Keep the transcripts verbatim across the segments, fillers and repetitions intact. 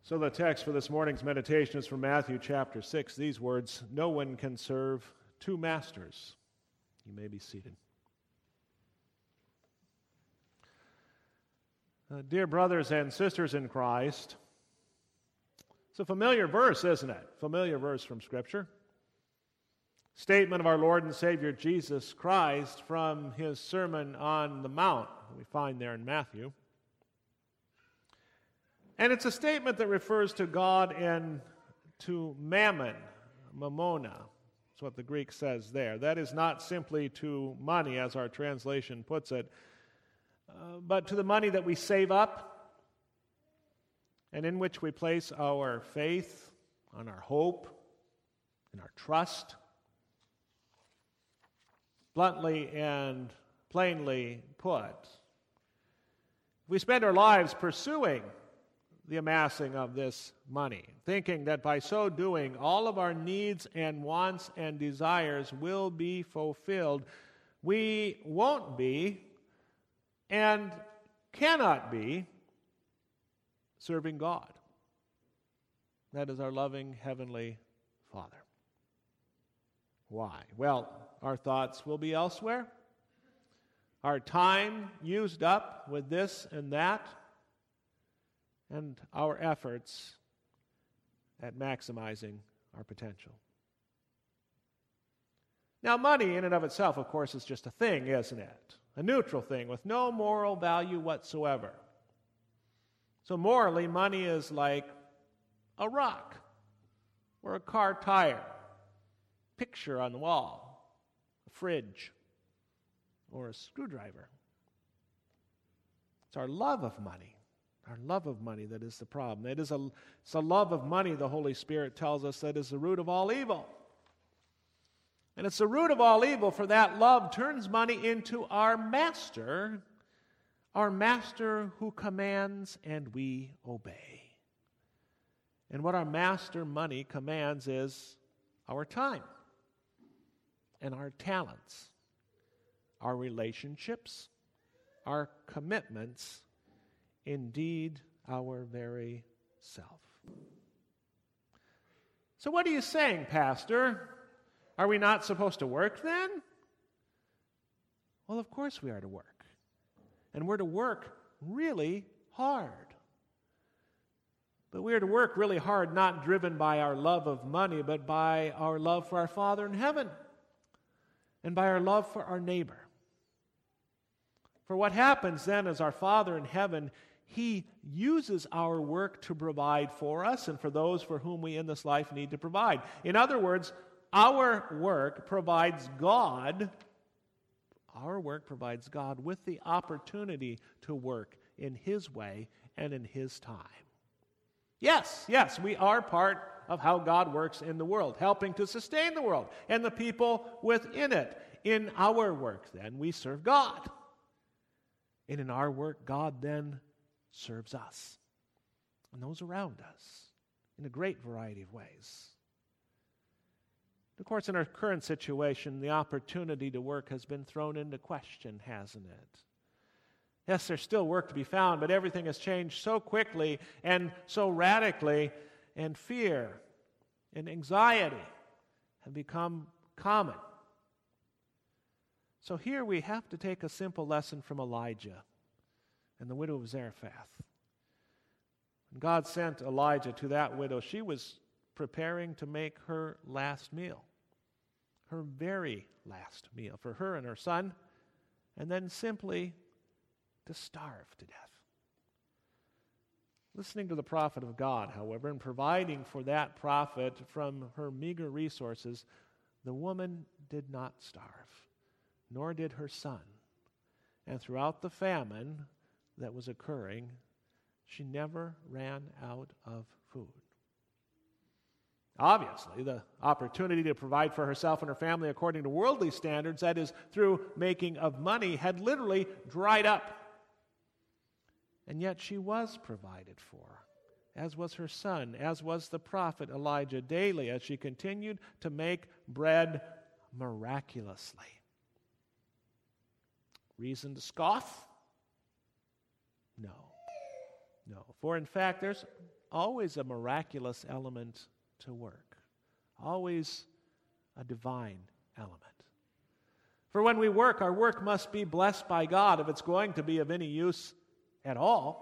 So the text for this morning's meditation is from Matthew chapter six. These words, "No one can serve two masters." You may be seated. Uh, dear brothers and sisters in Christ, it's a familiar verse, isn't it? Familiar verse from Scripture. Statement of our Lord and Savior Jesus Christ from his Sermon on the Mount, we find there in Matthew. And it's a statement that refers to God and to mammon, mamona. That's what the Greek says there. That is not simply to money, as our translation puts it, uh, but to the money that we save up and in which we place our faith, on our hope, and our trust. Bluntly and plainly put, we spend our lives pursuing the amassing of this money, thinking that by so doing, all of our needs and wants and desires will be fulfilled. We won't be and cannot be serving God. That is our loving Heavenly Father. Why? Well, our thoughts will be elsewhere. Our time used up with this and that, and our efforts at maximizing our potential. Now, money in and of itself, of course, is just a thing, isn't it? A neutral thing with no moral value whatsoever. So morally, money is like a rock or a car tire, picture on the wall, a fridge, or a screwdriver. It's our love of money. Our love of money that is the problem. It is a, it's a love of money, the Holy Spirit tells us, that is the root of all evil. And it's the root of all evil, for that love turns money into our master, our master who commands and we obey. And what our master money commands is our time and our talents, our relationships, our commitments, indeed, our very self. So what are you saying, Pastor? Are we not supposed to work then? Well, of course we are to work. And we're to work really hard. But we are to work really hard, not driven by our love of money, but by our love for our Father in heaven and by our love for our neighbor. For what happens then is our Father in heaven, He uses our work to provide for us and for those for whom we in this life need to provide. In other words, our work provides God, our work provides God with the opportunity to work in His way and in His time. Yes, yes, we are part of how God works in the world, helping to sustain the world and the people within it. In our work, then, we serve God. And in our work, God then serves us and those around us in a great variety of ways. Of course, in our current situation, the opportunity to work has been thrown into question, hasn't it? Yes, there's still work to be found, but everything has changed so quickly and so radically, and fear and anxiety have become common. So here we have to take a simple lesson from Elijah and the widow of Zarephath. When God sent Elijah to that widow, she was preparing to make her last meal, her very last meal for her and her son, and then simply to starve to death. Listening to the prophet of God, however, and providing for that prophet from her meager resources, the woman did not starve, nor did her son. And throughout the famine that was occurring, she never ran out of food. Obviously, the opportunity to provide for herself and her family according to worldly standards, that is, through making of money, had literally dried up. And yet she was provided for, as was her son, as was the prophet Elijah, daily as she continued to make bread miraculously. Reason to scoff? No. No. For in fact, there's always a miraculous element to work, always a divine element. For when we work, our work must be blessed by God if it's going to be of any use at all.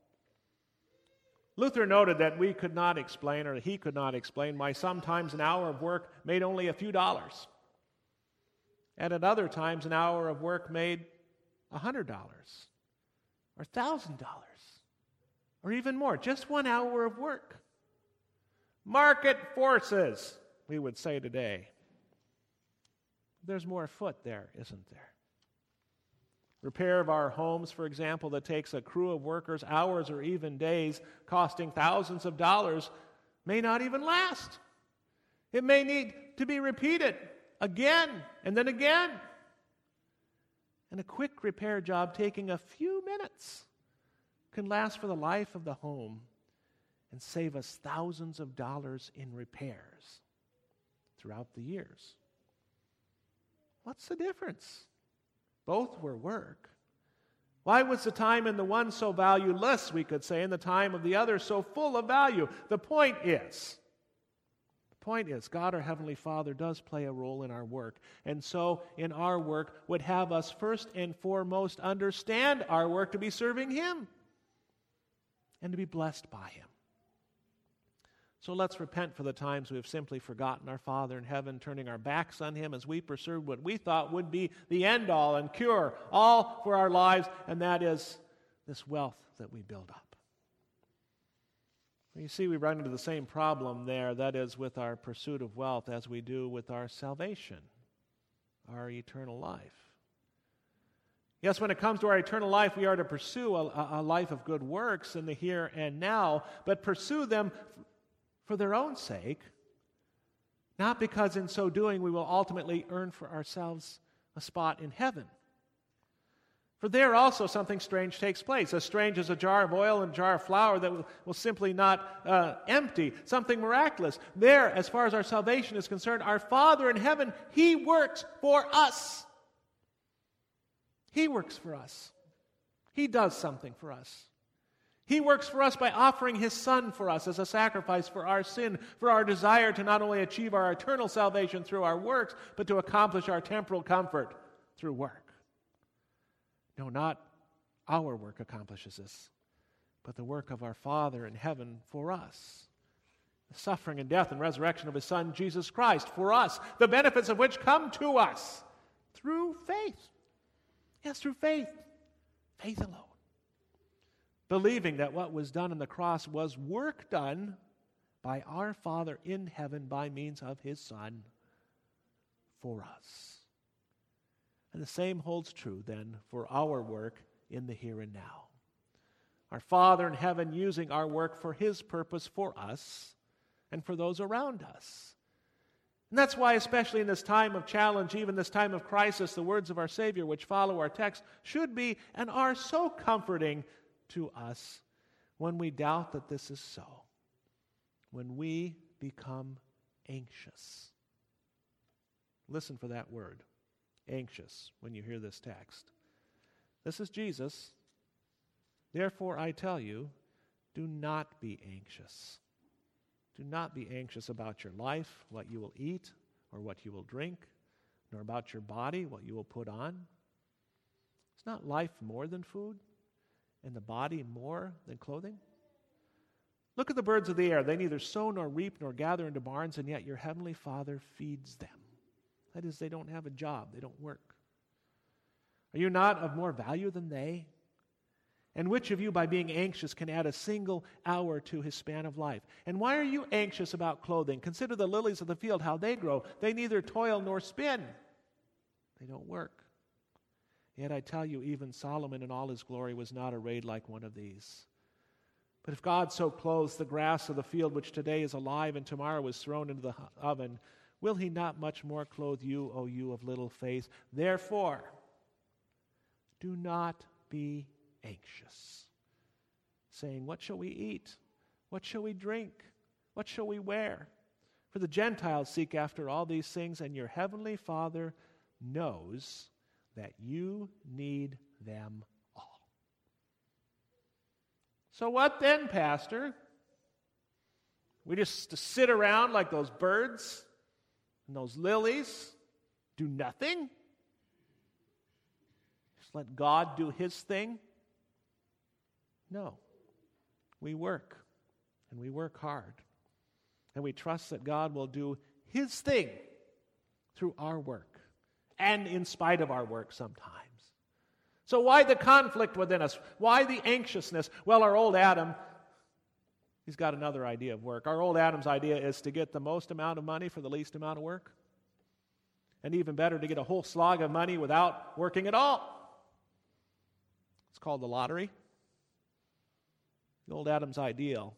Luther noted that we could not explain, or he could not explain, why sometimes an hour of work made only a few dollars, and at other times an hour of work made a hundred dollars, or a thousand dollars, or even more. Just one hour of work. Market forces, we would say today. There's more afoot there, isn't there? Repair of our homes, for example, that takes a crew of workers, hours or even days, costing thousands of dollars, may not even last. It may need to be repeated again and then again. And a quick repair job taking a few minutes can last for the life of the home and save us thousands of dollars in repairs throughout the years. What's the difference? Both were work. Why was the time in the one so valueless, we could say, and the time of the other so full of value? The point is, the point is, God our Heavenly Father does play a role in our work, and so in our work would have us first and foremost understand our work to be serving Him and to be blessed by Him. So let's repent for the times we have simply forgotten our Father in heaven, turning our backs on Him as we pursued what we thought would be the end-all and cure all for our lives, and that is this wealth that we build up. You see, we run into the same problem there, that is with our pursuit of wealth, as we do with our salvation, our eternal life. Yes, when it comes to our eternal life, we are to pursue a, a life of good works in the here and now, but pursue them for their own sake, not because in so doing we will ultimately earn for ourselves a spot in heaven. For there also something strange takes place, as strange as a jar of oil and a jar of flour that will, will simply not uh, empty, something miraculous. There, as far as our salvation is concerned, our Father in heaven, He works for us. He works for us. He does something for us. He works for us by offering His Son for us as a sacrifice for our sin, for our desire to not only achieve our eternal salvation through our works, but to accomplish our temporal comfort through work. No, not our work accomplishes this, but the work of our Father in heaven for us. The suffering and death and resurrection of His Son, Jesus Christ, for us, the benefits of which come to us through faith. Yes, through faith. Faith alone. Believing that what was done on the cross was work done by our Father in heaven by means of His Son for us. And the same holds true then for our work in the here and now. Our Father in heaven using our work for His purpose for us and for those around us. And that's why, especially in this time of challenge, even this time of crisis, the words of our Savior which follow our text should be and are so comforting to us when we doubt that this is so, when we become anxious. Listen for that word, anxious, when you hear this text. This is Jesus. Therefore, I tell you, do not be anxious. Do not be anxious about your life, what you will eat or what you will drink, nor about your body, what you will put on. Is not life more than food, and the body more than clothing? Look at the birds of the air. They neither sow nor reap nor gather into barns, and yet your heavenly Father feeds them. That is, they don't have a job. They don't work. Are you not of more value than they? And which of you, by being anxious, can add a single hour to his span of life? And why are you anxious about clothing? Consider the lilies of the field, how they grow. They neither toil nor spin. They don't work. Yet I tell you, even Solomon in all his glory was not arrayed like one of these. But if God so clothes the grass of the field, which today is alive and tomorrow is thrown into the oven, will He not much more clothe you, O you of little faith? Therefore, do not be anxious, saying, what shall we eat? What shall we drink? What shall we wear? For the Gentiles seek after all these things, and your heavenly Father knows that you need them all. So what then, Pastor? We just to sit around like those birds and those lilies, do nothing? Just let God do His thing? No. We work, and we work hard. And we trust that God will do His thing through our work and in spite of our work sometimes. So why the conflict within us? Why the anxiousness? Well, our old Adam, he's got another idea of work. Our old Adam's idea is to get the most amount of money for the least amount of work. And even better, to get a whole slog of money without working at all. It's called the lottery. The old Adam's ideal.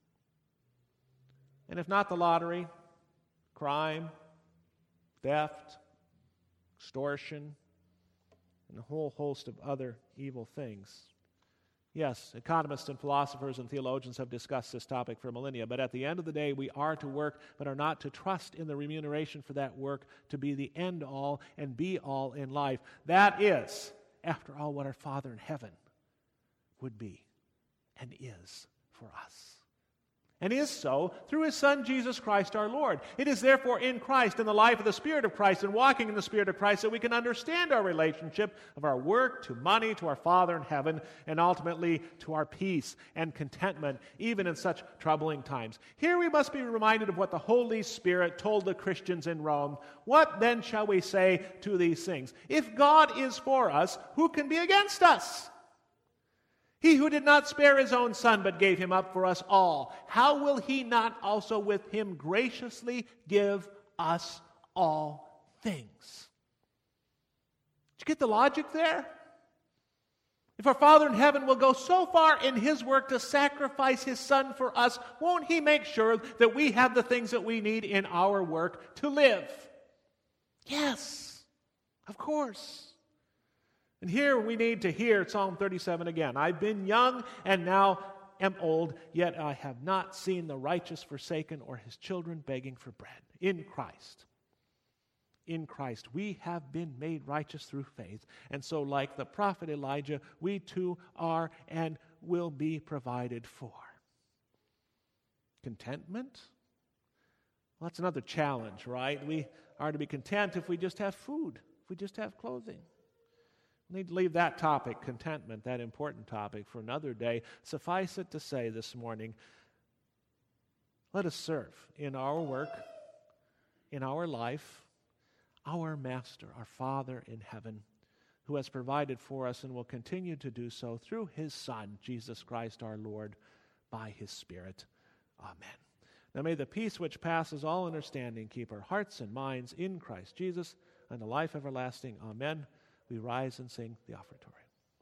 And if not the lottery, crime, theft, extortion, and a whole host of other evil things. Yes, economists and philosophers and theologians have discussed this topic for millennia, but at the end of the day, we are to work, but are not to trust in the remuneration for that work to be the end-all and be-all in life. That is, after all, what our Father in heaven would be and is for us. And is so through His Son, Jesus Christ our Lord. It is therefore in Christ, in the life of the Spirit of Christ, and walking in the Spirit of Christ, that we can understand our relationship of our work to money, to our Father in heaven, and ultimately to our peace and contentment, even in such troubling times. Here we must be reminded of what the Holy Spirit told the Christians in Rome. What then shall we say to these things? If God is for us, who can be against us? He who did not spare His own Son, but gave Him up for us all, how will He not also with Him graciously give us all things? Did you get the logic there? If our Father in heaven will go so far in His work to sacrifice His Son for us, won't He make sure that we have the things that we need in our work to live? Yes, of course. And here we need to hear Psalm thirty-seven again. I've been young and now am old, yet I have not seen the righteous forsaken or his children begging for bread. In Christ. In Christ, we have been made righteous through faith. And so, like the prophet Elijah, we too are and will be provided for. Contentment? Well, that's another challenge, right? We are to be content if we just have food, if we just have clothing. We need to leave that topic, contentment, that important topic, for another day. Suffice it to say this morning, let us serve in our work, in our life, our Master, our Father in heaven, who has provided for us and will continue to do so through His Son, Jesus Christ our Lord, by His Spirit. Amen. Now may the peace which passes all understanding keep our hearts and minds in Christ Jesus and the life everlasting. Amen. We rise and sing the offertory.